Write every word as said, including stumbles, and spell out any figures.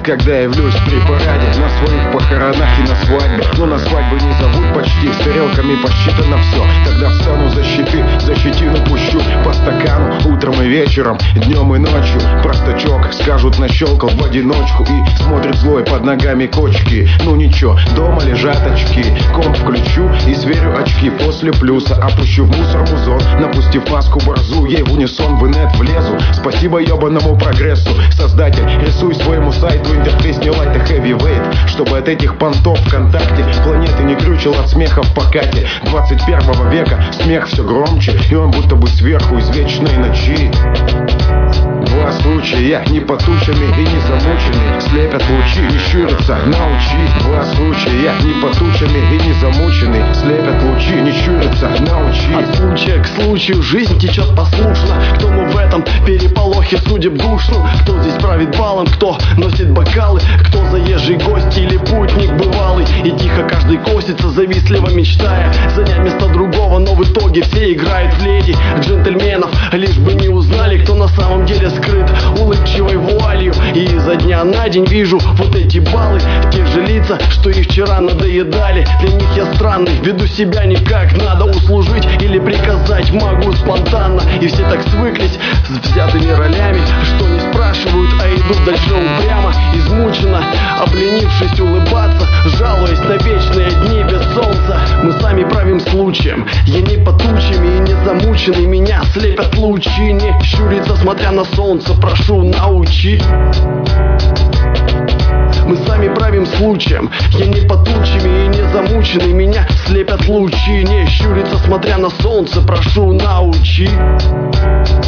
когда явлюсь при параде, на своих похоронах и на свадьбе. Но на свадьбу не зовут почти, с тарелками посчитано все. Тогда встану за щиты, за щетину пущу по стакану утром и вечером, днем и ночью. Простачок, скажут, нащелкал в одиночку и смотрит злой под ногами кочки. Ну ничего, дома лежат очки, комп включу и сверю очки. После плюса опущу в мусор музон, напустив маску борзу, ей в унисон в инет влезу. Спасибо ебаному прогрессу, создатель, рисуй своему сайту интерфейс не light, а heavyweight, чтобы от этих понтов ВКонтакте планеты не крючил от смеха в покате. Двадцать первого века смех все громче, и он будто бы сверху из вечной ночи. Два случая, не под тучами и не замученный, слепят лучи, не щурятся, научи. Два случая, не под тучами и не замученный, слепят лучи, не щурятся, научи. От случая к случаю жизнь течет послушно. Кто мы в этом переполохе судеб душном? Кто здесь правит балом, кто носит бокалы, кто заезжий гость или путник бывалый? И тихо каждый косится, завистливо мечтая занять место другого, но в итоге все играют в леди джентльменов, лишь бы не узнали, кто на самом деле скрыт улыбчивой вуалью. И изо дня на день вижу вот эти баллы, тех же лица, что и вчера надоедали. Для них я странный, веду себя никак, надо услужить или приказать могу спонтанно. И все так свыклись с взятыми ролями, что не спрашивают, а идут дальше упрямо. Измученно, обленившись улыбаться, жалуясь на вечные дни без солнца. Мы сами правим случаем, я не под тучами и не замученный, меня слепят лучи. Не щуриться, смотря на солнце, прошу, научи. Мы сами правим случаем, я не под тучами и не замученный, меня слепят лучи. Не щуриться, смотря на солнце, прошу, научи.